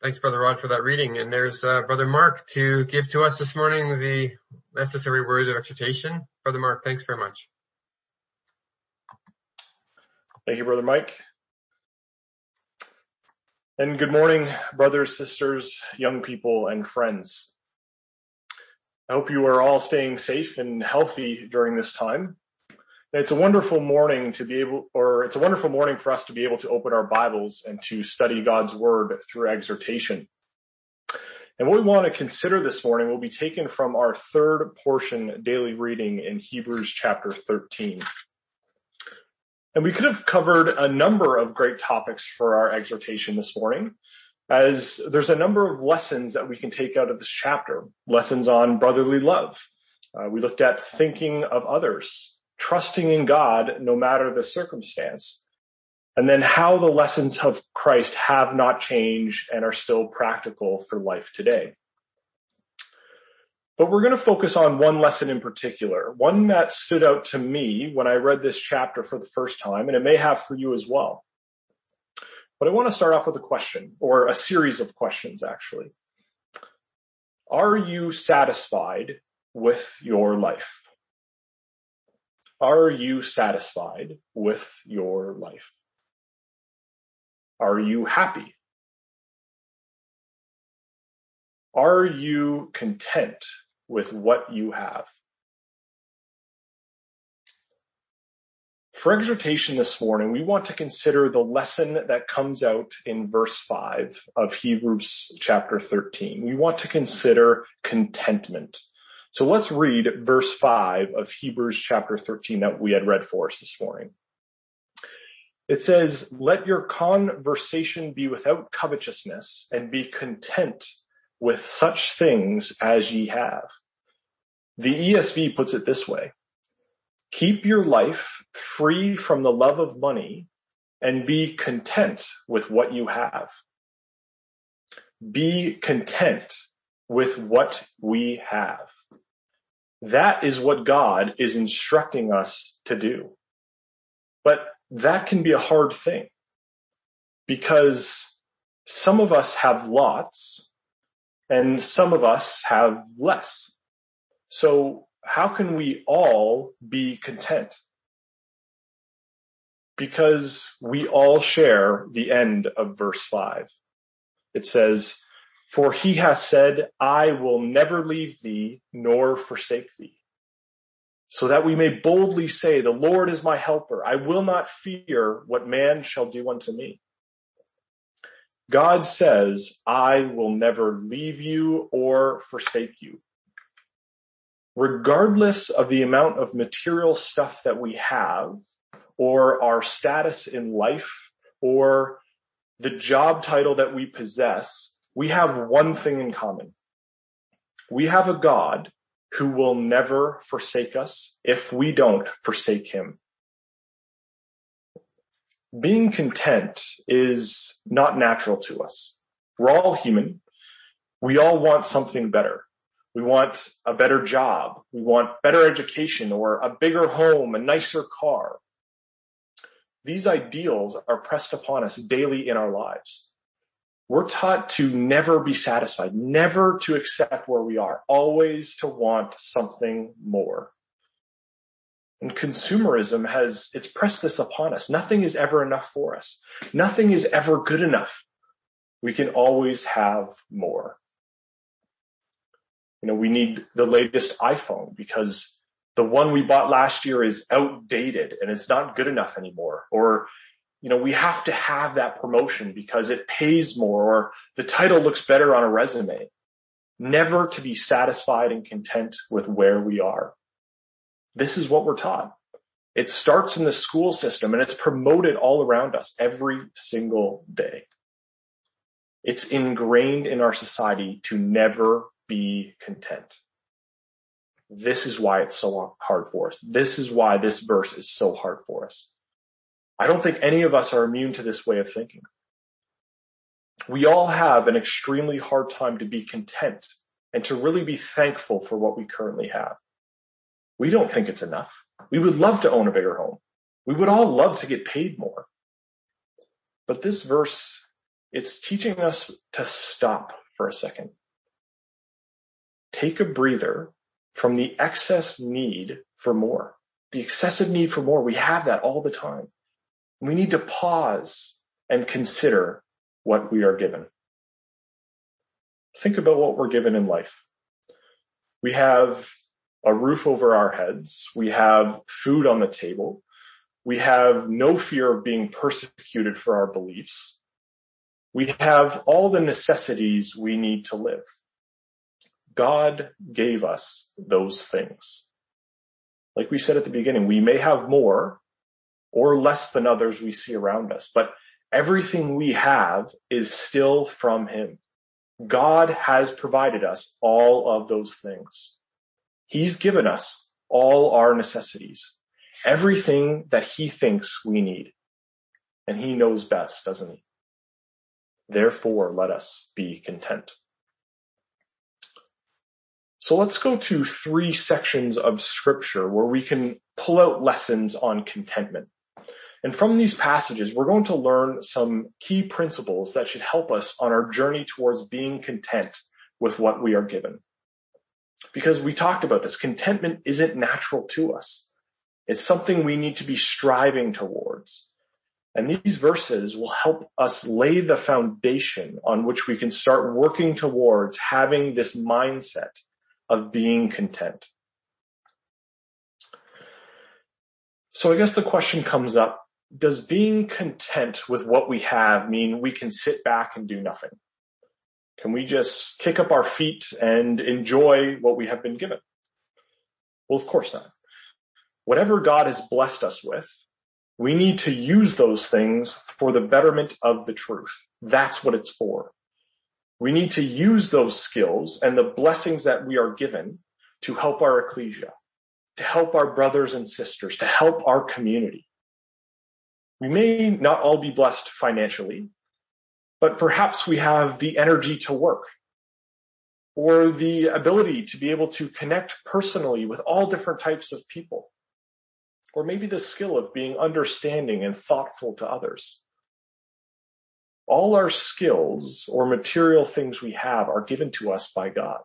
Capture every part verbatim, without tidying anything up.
Thanks, Brother Rod, for that reading. And there's uh, Brother Mark to give to us this morning the necessary word of exhortation. Brother Mark, thanks very much. Thank you, Brother Mike. And good morning, brothers, sisters, young people, and friends. I hope you are all staying safe and healthy during this time. It's a wonderful morning to be able, or it's a wonderful morning for us to be able to open our Bibles and to study God's Word through exhortation. And what we want to consider this morning will be taken from our third portion daily reading in Hebrews chapter thirteen. And we could have covered a number of great topics for our exhortation this morning, as there's a number of lessons that we can take out of this chapter. Lessons on brotherly love. Uh, we looked at thinking of others, trusting in God no matter the circumstance, and then how the lessons of Christ have not changed and are still practical for life today. But we're going to focus on one lesson in particular, one that stood out to me when I read this chapter for the first time, and it may have for you as well. But I want to start off with a question, or a series of questions actually. Are you satisfied with your life? Are you satisfied with your life? Are you happy? Are you content with what you have? For exhortation this morning, we want to consider the lesson that comes out in verse five of Hebrews chapter thirteen. We want to consider contentment. So let's read verse five of Hebrews chapter thirteen that we had read for us this morning. It says, "Let your conversation be without covetousness, and be content with such things as ye have." The E S V puts it this way: "Keep your life free from the love of money, and be content with what you have." Be content with what we have. That is what God is instructing us to do. But that can be a hard thing, because some of us have lots and some of us have less. So how can we all be content? Because we all share the end of verse five. It says, "For he has said, I will never leave thee nor forsake thee. So that we may boldly say, the Lord is my helper. I will not fear what man shall do unto me." God says, "I will never leave you or forsake you." Regardless of the amount of material stuff that we have, or our status in life, or the job title that we possess, we have one thing in common. We have a God who will never forsake us if we don't forsake him. Being content is not natural to us. We're all human. We all want something better. We want a better job. We want better education, or a bigger home, a nicer car. These ideals are pressed upon us daily in our lives. We're taught to never be satisfied, never to accept where we are, always to want something more. And consumerism has, it's pressed this upon us. Nothing is ever enough for us. Nothing is ever good enough. We can always have more. You know, we need the latest iPhone because the one we bought last year is outdated and it's not good enough anymore. Or, you know, we have to have that promotion because it pays more, or the title looks better on a resume. Never to be satisfied and content with where we are. This is what we're taught. It starts in the school system and it's promoted all around us every single day. It's ingrained in our society to never be content. This is why it's so hard for us. This is why this verse is so hard for us. I don't think any of us are immune to this way of thinking. We all have an extremely hard time to be content and to really be thankful for what we currently have. We don't think it's enough. We would love to own a bigger home. We would all love to get paid more. But this verse It's teaching us to stop for a second. Take a breather from the excess need for more. The excessive need for more, we have that all the time. We need to pause and consider what we are given. Think about what we're given in life. We have a roof over our heads. We have food on the table. We have no fear of being persecuted for our beliefs. We have all the necessities we need to live. God gave us those things. Like we said at the beginning, we may have more or less than others we see around us, but everything we have is still from him. God has provided us all of those things. He's given us all our necessities, everything that he thinks we need. And he knows best, doesn't he? Therefore, let us be content. So let's go to three sections of scripture where we can pull out lessons on contentment. And from these passages, we're going to learn some key principles that should help us on our journey towards being content with what we are given. Because we talked about this, contentment isn't natural to us. It's something we need to be striving towards. And these verses will help us lay the foundation on which we can start working towards having this mindset of being content. So I guess the question comes up, does being content with what we have mean we can sit back and do nothing? Can we just kick up our feet and enjoy what we have been given? Well, of course not. Whatever God has blessed us with, we need to use those things for the betterment of the truth. That's what it's for. We need to use those skills and the blessings that we are given to help our ecclesia, to help our brothers and sisters, to help our community. We may not all be blessed financially, but perhaps we have the energy to work or the ability to be able to connect personally with all different types of people, or maybe the skill of being understanding and thoughtful to others. All our skills or material things we have are given to us by God.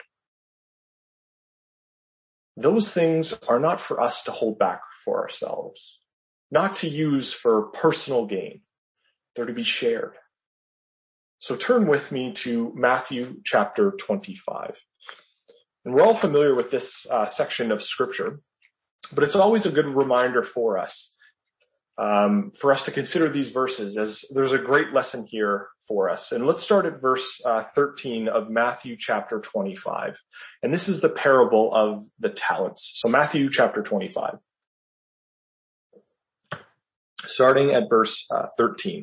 Those things are not for us to hold back for ourselves, not to use for personal gain. They're to be shared. So turn with me to Matthew chapter twenty-five. And we're all familiar with this uh, section of scripture, but it's always a good reminder for us, um, for us to consider these verses, as there's a great lesson here for us. And let's start at verse uh, thirteen of Matthew chapter twenty-five. And this is the parable of the talents. So Matthew chapter twenty-five. Starting at verse uh, thirteen.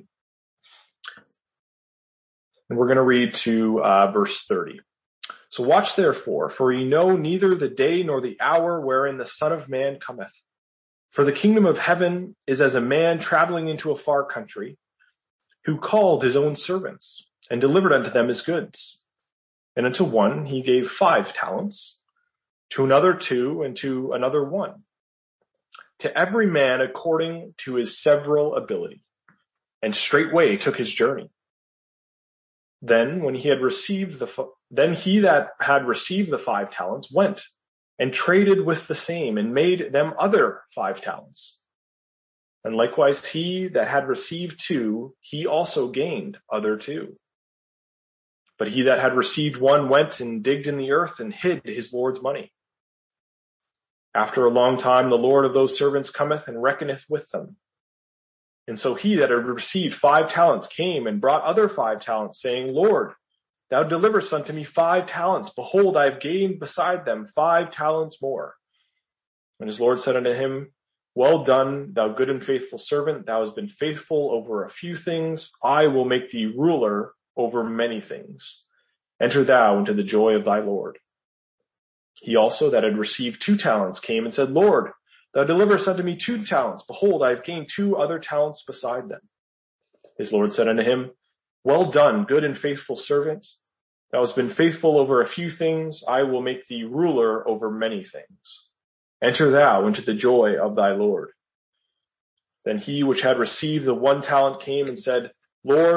And we're going to read to uh, verse thirty. So watch therefore, for ye know neither the day nor the hour wherein the Son of Man cometh. For the kingdom of heaven is as a man traveling into a far country, who called his own servants, and delivered unto them his goods. And unto one he gave five talents, to another two, and to another one, to every man according to his several ability. And straightway took his journey. Then when he had received the, then he that had received the five talents went and traded with the same and made them other five talents. And likewise he that had received two, he also gained other two. But he that had received one went and digged in the earth and hid his Lord's money. After a long time, the Lord of those servants cometh and reckoneth with them. And so he that had received five talents came and brought other five talents, saying, Lord, thou deliverest unto me five talents. Behold, I have gained beside them five talents more. And his Lord said unto him, Well done, thou good and faithful servant. Thou hast been faithful over a few things. I will make thee ruler over many things. Enter thou into the joy of thy Lord. He also that had received two talents came and said, Lord, thou deliverest unto me two talents. Behold, I have gained two other talents beside them. His Lord said unto him, Well done, good and faithful servant. Thou hast been faithful over a few things. I will make thee ruler over many things. Enter thou into the joy of thy Lord. Then he which had received the one talent came and said, Lord,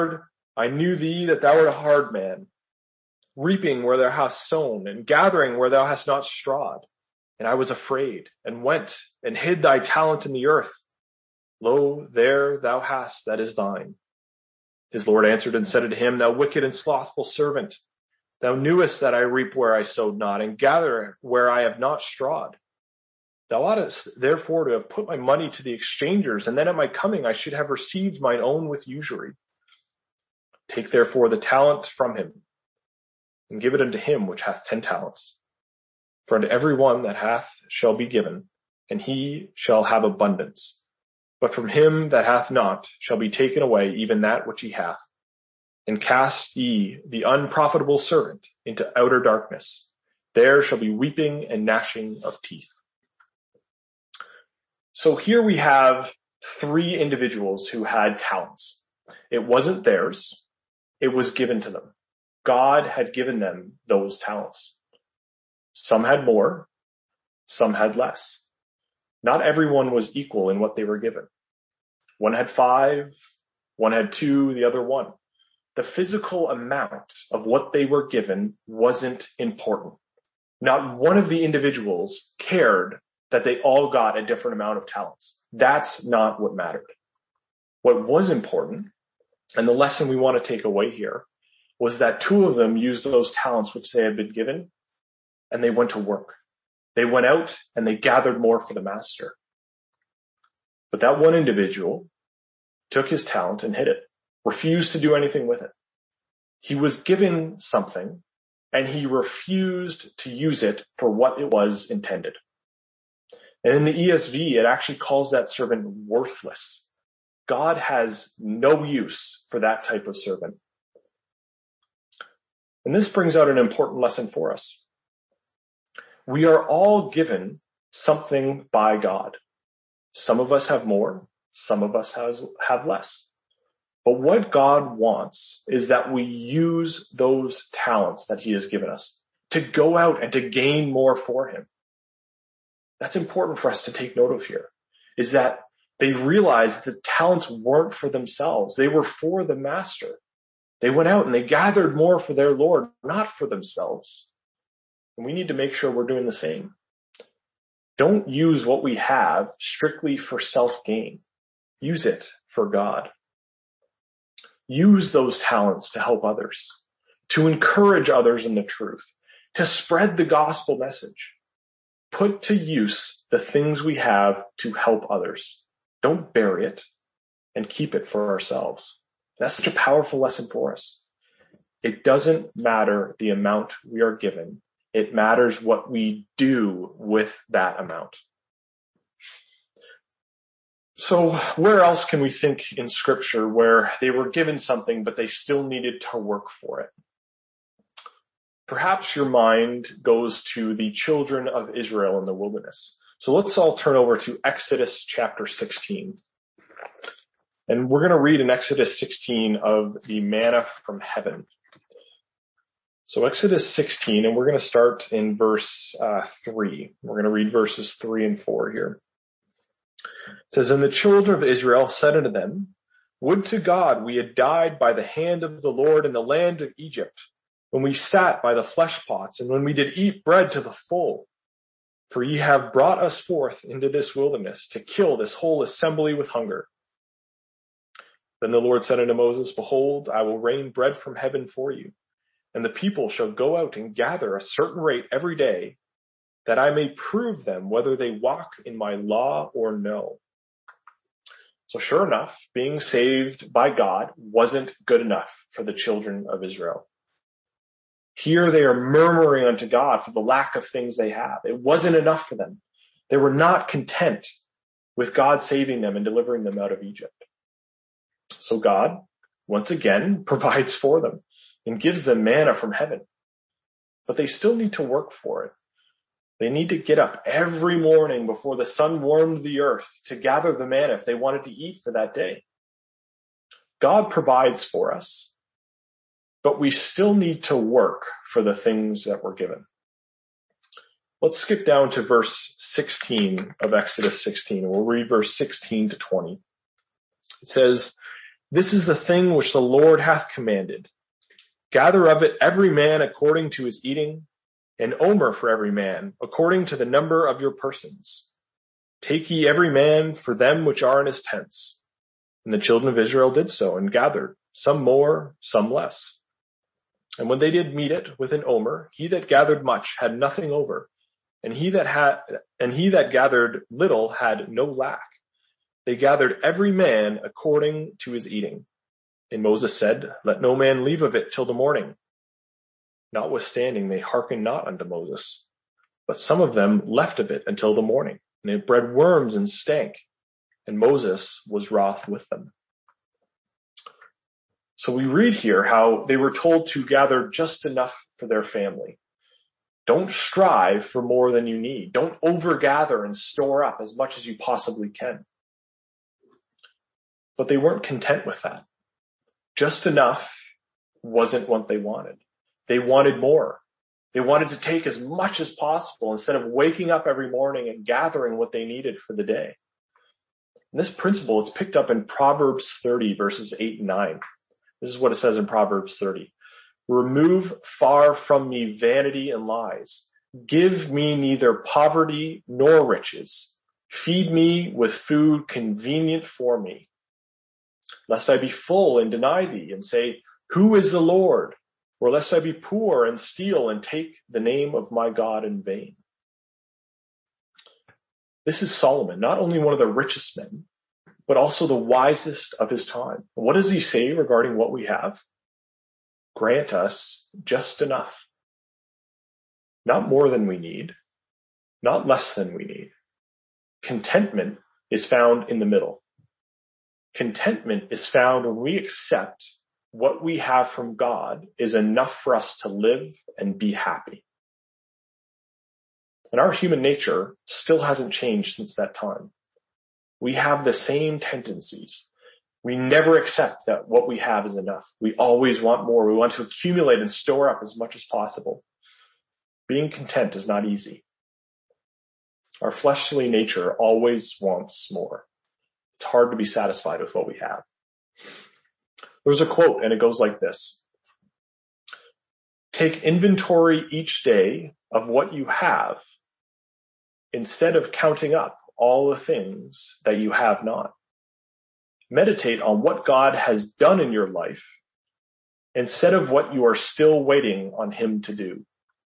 I knew thee that thou art a hard man, reaping where thou hast sown, and gathering where thou hast not strawed. And I was afraid, and went, and hid thy talent in the earth. Lo, there thou hast that is thine. His Lord answered and said unto him, Thou wicked and slothful servant, thou knewest that I reap where I sowed not, and gather where I have not strawed. Thou oughtest therefore to have put my money to the exchangers, and then at my coming I should have received mine own with usury. Take therefore the talent from him, and give it unto him which hath ten talents. For unto every one that hath shall be given, and he shall have abundance. But from him that hath not shall be taken away even that which he hath. And cast ye the unprofitable servant into outer darkness. There shall be weeping and gnashing of teeth. So here we have three individuals who had talents. It wasn't theirs. It was given to them. God had given them those talents. Some had more, some had less. Not everyone was equal in what they were given. One had five, one had two, the other one. The physical amount of what they were given wasn't important. Not one of the individuals cared that they all got a different amount of talents. That's not what mattered. What was important, and the lesson we want to take away here, was that two of them used those talents which they had been given, and they went to work. They went out and they gathered more for the master. But that one individual took his talent and hid it, refused to do anything with it. He was given something and he refused to use it for what it was intended. And in the E S V, it actually calls that servant worthless. God has no use for that type of servant. And this brings out an important lesson for us. We are all given something by God. Some of us have more, some of us has, have less. But what God wants is that we use those talents that he has given us to go out and to gain more for him. That's important for us to take note of here, is that they realized the talents weren't for themselves. They were for the master. They went out and they gathered more for their Lord, not for themselves. And we need to make sure we're doing the same. Don't use what we have strictly for self-gain. Use it for God. Use those talents to help others, to encourage others in the truth, to spread the gospel message. Put to use the things we have to help others. Don't bury it and keep it for ourselves. That's such a powerful lesson for us. It doesn't matter the amount we are given. It matters what we do with that amount. So where else can we think in scripture where they were given something, but they still needed to work for it? Perhaps your mind goes to the children of Israel in the wilderness. So let's all turn over to Exodus chapter sixteen. And we're going to read in Exodus sixteen of the manna from heaven. So Exodus sixteen, and we're going to start in verse uh, three. We're going to read verses three and four here. It says, And the children of Israel said unto them, Would to God we had died by the hand of the Lord in the land of Egypt, when we sat by the flesh pots, and when we did eat bread to the full. For ye have brought us forth into this wilderness to kill this whole assembly with hunger. Then the Lord said unto Moses, Behold, I will rain bread from heaven for you, and the people shall go out and gather a certain rate every day, that I may prove them whether they walk in my law or no. So sure enough, being saved by God wasn't good enough for the children of Israel. Here they are murmuring unto God for the lack of things they have. It wasn't enough for them. They were not content with God saving them and delivering them out of Egypt. So God, once again, provides for them and gives them manna from heaven. But they still need to work for it. They need to get up every morning before the sun warmed the earth to gather the manna if they wanted to eat for that day. God provides for us, but we still need to work for the things that we're given. Let's skip down to verse sixteen of Exodus sixteen. We'll read verse sixteen to twenty. It says, This is the thing which the Lord hath commanded. Gather of it every man according to his eating, an omer for every man, according to the number of your persons. Take ye every man for them which are in his tents. And the children of Israel did so, and gathered, some more, some less. And when they did meet it with an omer, he that gathered much had nothing over, and he that had, and he that gathered little had no lack. They gathered every man according to his eating. And Moses said, let no man leave of it till the morning. Notwithstanding, they hearkened not unto Moses, but some of them left of it until the morning, and it bred worms and stank, and Moses was wroth with them. So we read here how they were told to gather just enough for their family. Don't strive for more than you need. Don't overgather and store up as much as you possibly can. But they weren't content with that. Just enough wasn't what they wanted. They wanted more. They wanted to take as much as possible instead of waking up every morning and gathering what they needed for the day. And this principle is picked up in Proverbs thirty, verses eight and nine. This is what it says in Proverbs thirty. Remove far from me vanity and lies. Give me neither poverty nor riches. Feed me with food convenient for me, lest I be full and deny thee and say, who is the Lord? Or lest I be poor and steal and take the name of my God in vain. This is Solomon, not only one of the richest men, but also the wisest of his time. What does he say regarding what we have? Grant us just enough. Not more than we need, not less than we need. Contentment is found in the middle. Contentment is found when we accept what we have from God is enough for us to live and be happy. And our human nature still hasn't changed since that time. We have the same tendencies. We never accept that what we have is enough. We always want more. We want to accumulate and store up as much as possible. Being content is not easy. Our fleshly nature always wants more. It's hard to be satisfied with what we have. There's a quote, and it goes like this. Take inventory each day of what you have instead of counting up all the things that you have not. Meditate on what God has done in your life instead of what you are still waiting on him to do.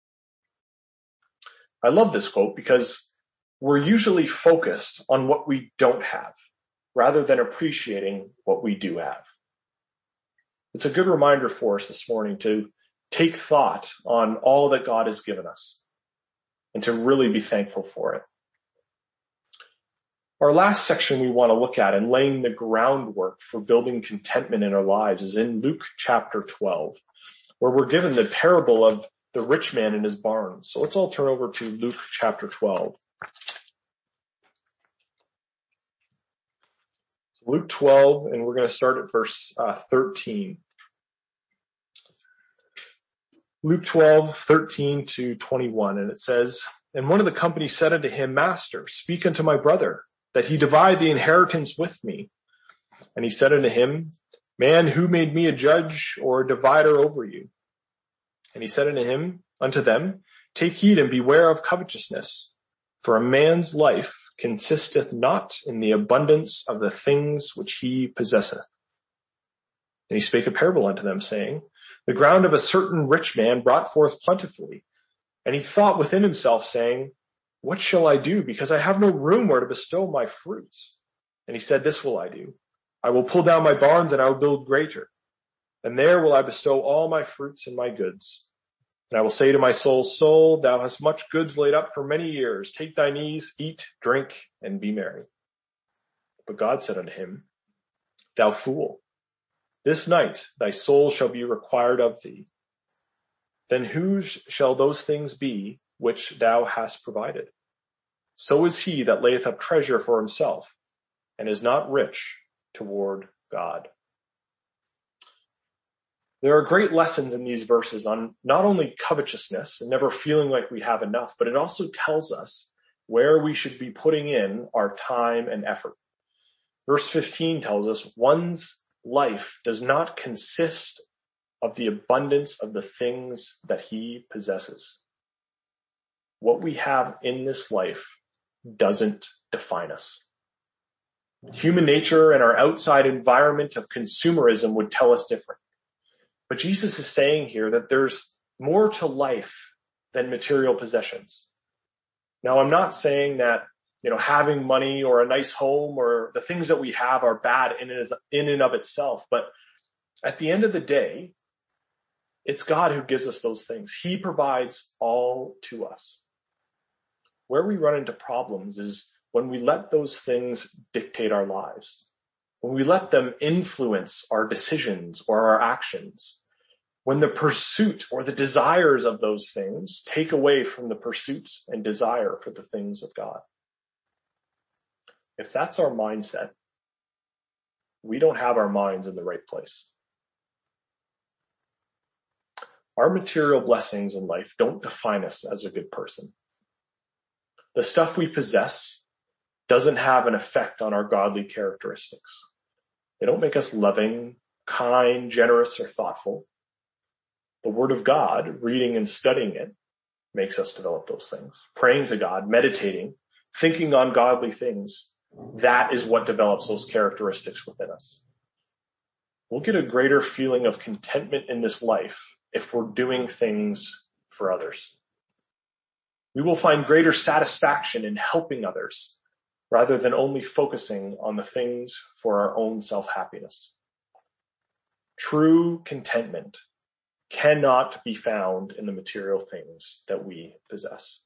I love this quote because we're usually focused on what we don't have rather than appreciating what we do have. It's a good reminder for us this morning to take thought on all that God has given us and to really be thankful for it. Our last section we want to look at in laying the groundwork for building contentment in our lives is in Luke chapter twelve, where we're given the parable of the rich man in his barn. So let's all turn over to Luke chapter twelve. Luke twelve, and we're going to start at verse uh, thirteen. Luke twelve, thirteen to twenty-one, and it says, and one of the company said unto him, Master, speak unto my brother, that he divide the inheritance with me. And he said unto him, Man, who made me a judge or a divider over you? And he said unto him, unto them, Take heed and beware of covetousness, for a man's life consisteth not in the abundance of the things which he possesseth. And he spake a parable unto them, saying, The ground of a certain rich man brought forth plentifully. And he thought within himself, saying, What shall I do? Because I have no room where to bestow my fruits. And he said, This will I do. I will pull down my barns and I will build greater. And there will I bestow all my fruits and my goods. And I will say to my soul, Soul, thou hast much goods laid up for many years. Take thine ease, eat, drink, and be merry. But God said unto him, Thou fool, this night thy soul shall be required of thee. Then whose shall those things be which thou hast provided? So is he that layeth up treasure for himself, and is not rich toward God. There are great lessons in these verses on not only covetousness and never feeling like we have enough, but it also tells us where we should be putting in our time and effort. Verse fifteen tells us one's life does not consist of the abundance of the things that he possesses. What we have in this life doesn't define us. Human nature and our outside environment of consumerism would tell us different. But Jesus is saying here that there's more to life than material possessions. Now, I'm not saying that, you know, having money or a nice home or the things that we have are bad in and, in and of itself. But at the end of the day, it's God who gives us those things. He provides all to us. Where we run into problems is when we let those things dictate our lives, when we let them influence our decisions or our actions, when the pursuit or the desires of those things take away from the pursuit and desire for the things of God. If that's our mindset, we don't have our minds in the right place. Our material blessings in life don't define us as a good person. The stuff we possess doesn't have an effect on our godly characteristics. They don't make us loving, kind, generous, or thoughtful. The Word of God, reading and studying it, makes us develop those things. Praying to God, meditating, thinking on godly things, that is what develops those characteristics within us. We'll get a greater feeling of contentment in this life if we're doing things for others. We will find greater satisfaction in helping others rather than only focusing on the things for our own self-happiness. True contentment cannot be found in the material things that we possess.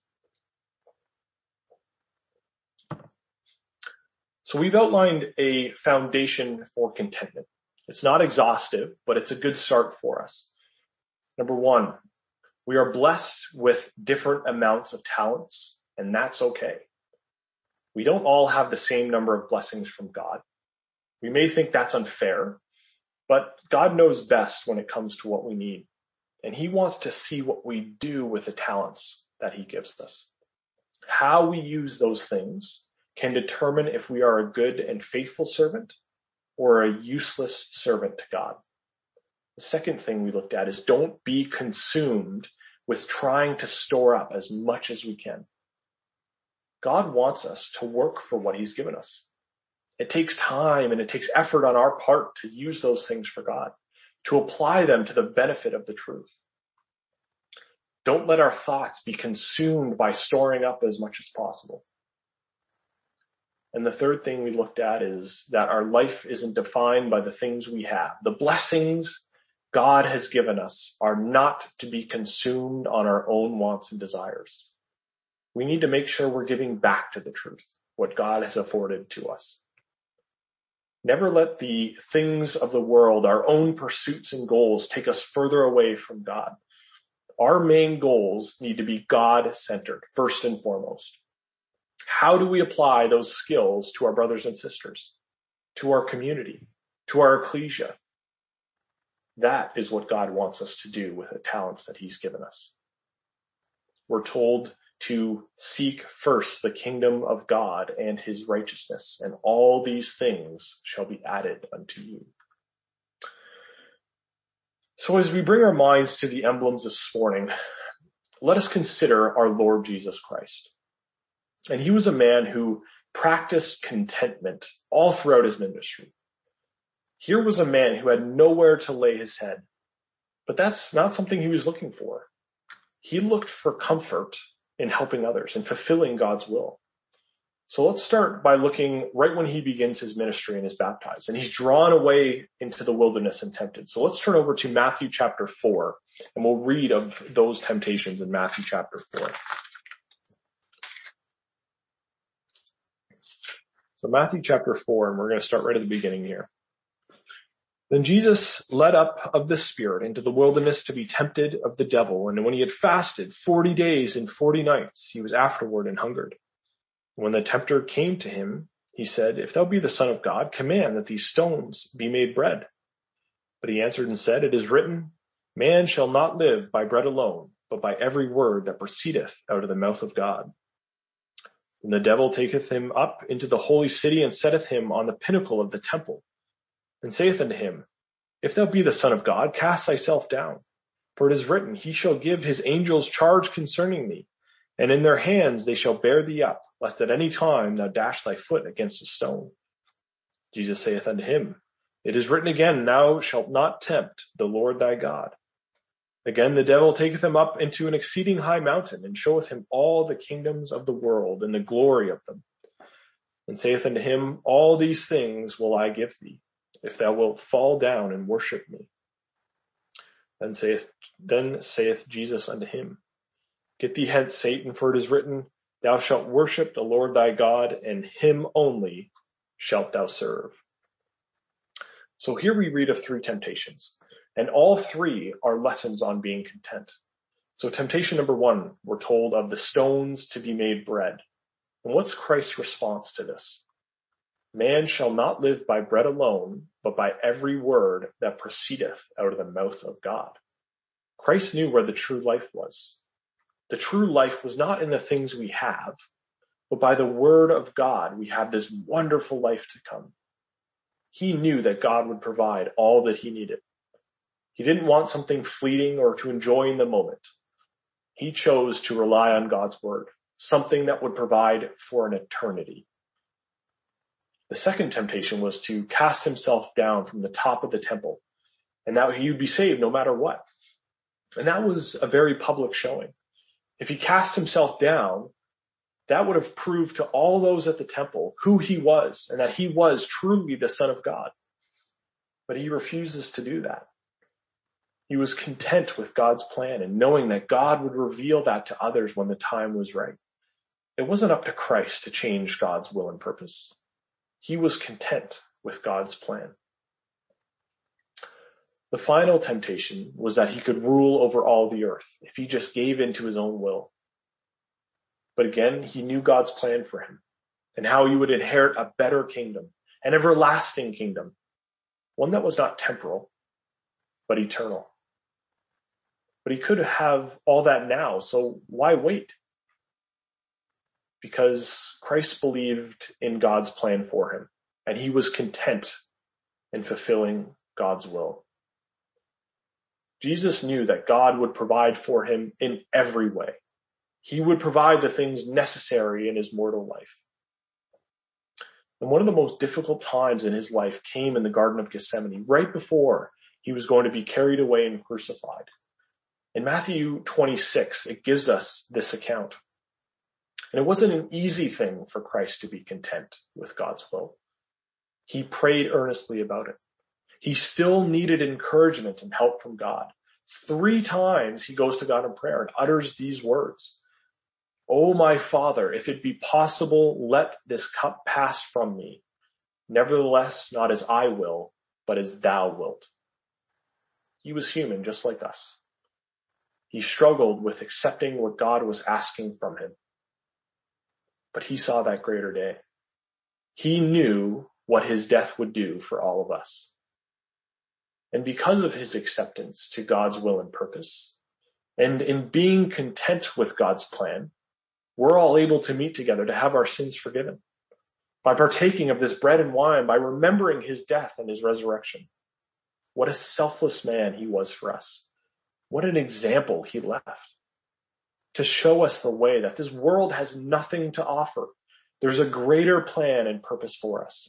So we've outlined a foundation for contentment. It's not exhaustive, but it's a good start for us. Number one, we are blessed with different amounts of talents, and that's okay. We don't all have the same number of blessings from God. We may think that's unfair, but God knows best when it comes to what we need. And he wants to see what we do with the talents that he gives us. How we use those things can determine if we are a good and faithful servant or a useless servant to God. The second thing we looked at is don't be consumed with trying to store up as much as we can. God wants us to work for what he's given us. It takes time and it takes effort on our part to use those things for God, to apply them to the benefit of the truth. Don't let our thoughts be consumed by storing up as much as possible. And the third thing we looked at is that our life isn't defined by the things we have. The blessings God has given us are not to be consumed on our own wants and desires. We need to make sure we're giving back to the truth, what God has afforded to us. Never let the things of the world, our own pursuits and goals, take us further away from God. Our main goals need to be God-centered, first and foremost. How do we apply those skills to our brothers and sisters, to our community, to our ecclesia? That is what God wants us to do with the talents that he's given us. We're told to seek first the kingdom of God and his righteousness, and all these things shall be added unto you. So as we bring our minds to the emblems this morning, let us consider our Lord Jesus Christ. And he was a man who practiced contentment all throughout his ministry. Here was a man who had nowhere to lay his head, but that's not something he was looking for. He looked for comfort in helping others and fulfilling God's will. So let's start by looking right when he begins his ministry and is baptized, and he's drawn away into the wilderness and tempted. So let's turn over to Matthew chapter four, and we'll read of those temptations in Matthew chapter four. So Matthew chapter four, and we're going to start right at the beginning here. Then Jesus led up of the Spirit into the wilderness to be tempted of the devil. And when he had fasted forty days and forty nights, he was afterward and hungered. When the tempter came to him, he said, "If thou be the Son of God, command that these stones be made bread." But he answered and said, "It is written, man shall not live by bread alone, but by every word that proceedeth out of the mouth of God." And the devil taketh him up into the holy city and setteth him on the pinnacle of the temple, and saith unto him, If thou be the Son of God, cast thyself down. For it is written, He shall give his angels charge concerning thee, and in their hands they shall bear thee up, lest at any time thou dash thy foot against a stone. Jesus saith unto him, It is written again, Thou shalt not tempt the Lord thy God. Again the devil taketh him up into an exceeding high mountain, and showeth him all the kingdoms of the world, and the glory of them, and saith unto him, All these things will I give thee, if thou wilt fall down and worship me. Then saith, then saith Jesus unto him, Get thee hence, Satan, for it is written, Thou shalt worship the Lord thy God, and him only shalt thou serve. So here we read of three temptations, and all three are lessons on being content. So temptation number one, we're told of the stones to be made bread. And what's Christ's response to this? Man shall not live by bread alone, but by every word that proceedeth out of the mouth of God. Christ knew where the true life was. The true life was not in the things we have, but by the word of God, we have this wonderful life to come. He knew that God would provide all that he needed. He didn't want something fleeting or to enjoy in the moment. He chose to rely on God's word, something that would provide for an eternity. The second temptation was to cast himself down from the top of the temple, and that he would be saved no matter what. And that was a very public showing. If he cast himself down, that would have proved to all those at the temple who he was and that he was truly the Son of God. But he refuses to do that. He was content with God's plan and knowing that God would reveal that to others when the time was right. It wasn't up to Christ to change God's will and purpose. He was content with God's plan. The final temptation was that he could rule over all the earth if he just gave in to his own will. But again, he knew God's plan for him and how he would inherit a better kingdom, an everlasting kingdom, one that was not temporal, but eternal. But he could have all that now, so why wait? Because Christ believed in God's plan for him, and he was content in fulfilling God's will. Jesus knew that God would provide for him in every way. He would provide the things necessary in his mortal life. And one of the most difficult times in his life came in the Garden of Gethsemane, right before he was going to be carried away and crucified. In Matthew twenty-six, it gives us this account. And it wasn't an easy thing for Christ to be content with God's will. He prayed earnestly about it. He still needed encouragement and help from God. Three times he goes to God in prayer and utters these words. O my Father, if it be possible, let this cup pass from me. Nevertheless, not as I will, but as thou wilt. He was human just like us. He struggled with accepting what God was asking from him. But he saw that greater day. He knew what his death would do for all of us. And because of his acceptance to God's will and purpose, and in being content with God's plan, we're all able to meet together to have our sins forgiven. By partaking of this bread and wine, by remembering his death and his resurrection. What a selfless man he was for us. What an example he left. To show us the way that this world has nothing to offer. There's a greater plan and purpose for us.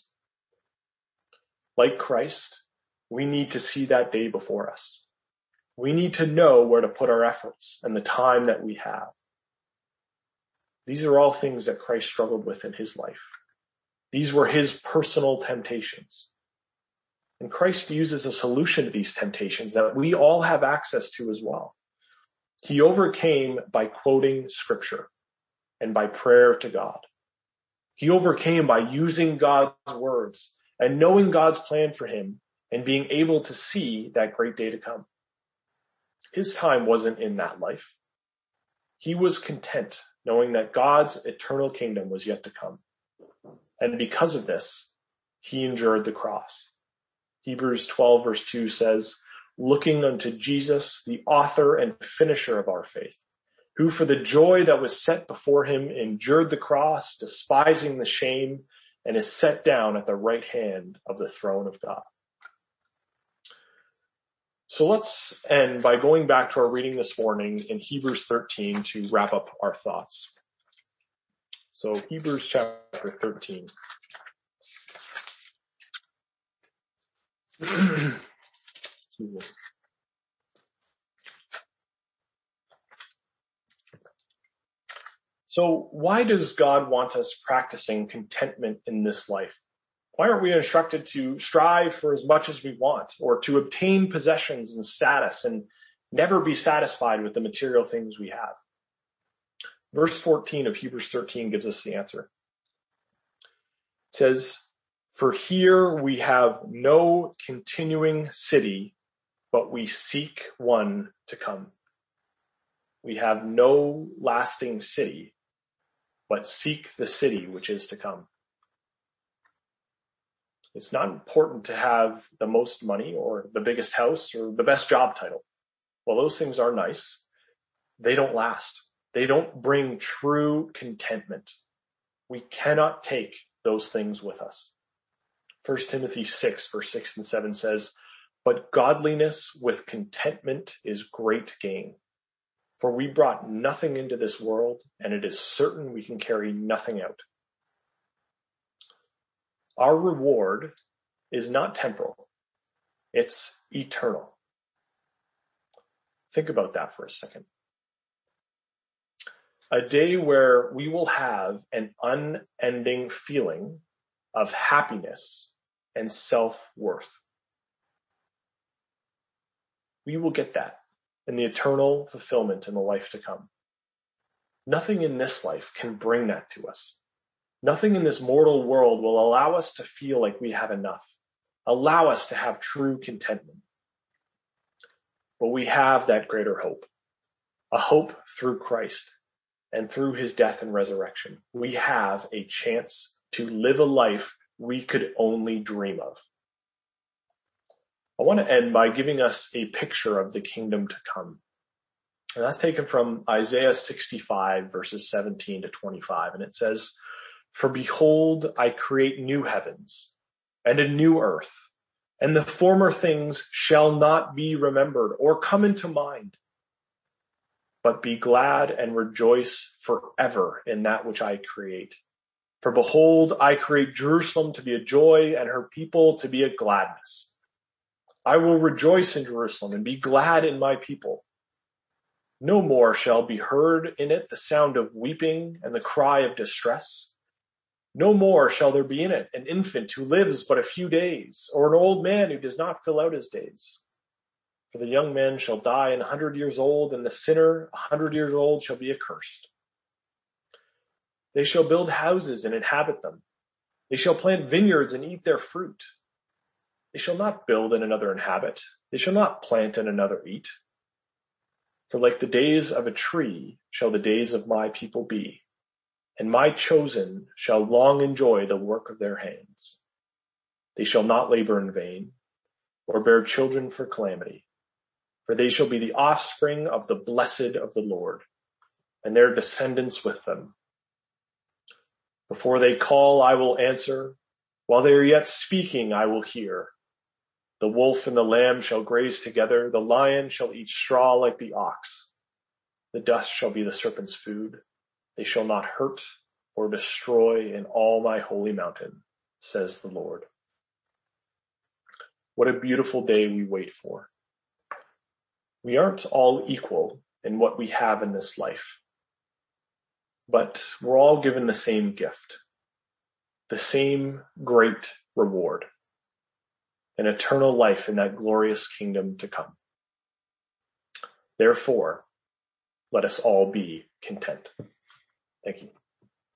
Like Christ, we need to see that day before us. We need to know where to put our efforts and the time that we have. These are all things that Christ struggled with in his life. These were his personal temptations. And Christ uses a solution to these temptations that we all have access to as well. He overcame by quoting scripture and by prayer to God. He overcame by using God's words and knowing God's plan for him and being able to see that great day to come. His time wasn't in that life. He was content knowing that God's eternal kingdom was yet to come. And because of this, he endured the cross. Hebrews twelve verse two says, looking unto Jesus, the author and finisher of our faith, who for the joy that was set before him endured the cross, despising the shame, and is set down at the right hand of the throne of God. So let's end by going back to our reading this morning in Hebrews thirteen to wrap up our thoughts. So Hebrews chapter thirteen. Excuse me. So why does God want us practicing contentment in this life? Why aren't we instructed to strive for as much as we want, or to obtain possessions and status and never be satisfied with the material things we have? Verse fourteen of Hebrews thirteen gives us the answer. It says, "For here we have no continuing city, but we seek one to come." We have no lasting city, but seek the city which is to come. It's not important to have the most money or the biggest house or the best job title. Well, those things are nice. They don't last. They don't bring true contentment. We cannot take those things with us. First Timothy six, verse six and seven says, "But godliness with contentment is great gain. For we brought nothing into this world, and it is certain we can carry nothing out." Our reward is not temporal. It's eternal. Think about that for a second. A day where we will have an unending feeling of happiness and self-worth. We will get that in the eternal fulfillment in the life to come. Nothing in this life can bring that to us. Nothing in this mortal world will allow us to feel like we have enough, allow us to have true contentment. But we have that greater hope, a hope through Christ and through his death and resurrection. We have a chance to live a life we could only dream of. I want to end by giving us a picture of the kingdom to come. And that's taken from Isaiah sixty-five, verses seventeen to twenty-five. And it says, "For behold, I create new heavens and a new earth, and the former things shall not be remembered or come into mind. But be glad and rejoice forever in that which I create. For behold, I create Jerusalem to be a joy and her people to be a gladness. I will rejoice in Jerusalem and be glad in my people. No more shall be heard in it the sound of weeping and the cry of distress. No more shall there be in it an infant who lives but a few days, or an old man who does not fill out his days. For the young man shall die an hundred years old, and the sinner a hundred years old shall be accursed. They shall build houses and inhabit them. They shall plant vineyards and eat their fruit. They shall not build and another inhabit. They shall not plant and another eat. For like the days of a tree shall the days of my people be, and my chosen shall long enjoy the work of their hands. They shall not labor in vain, or bear children for calamity, for they shall be the offspring of the blessed of the Lord, and their descendants with them. Before they call, I will answer. While they are yet speaking, I will hear. The wolf and the lamb shall graze together. The lion shall eat straw like the ox. The dust shall be the serpent's food. They shall not hurt or destroy in all my holy mountain, says the Lord. What a beautiful day we wait for. We aren't all equal in what we have in this life, but we're all given the same gift, the same great reward, an eternal life in that glorious kingdom to come. Therefore, let us all be content. Thank you.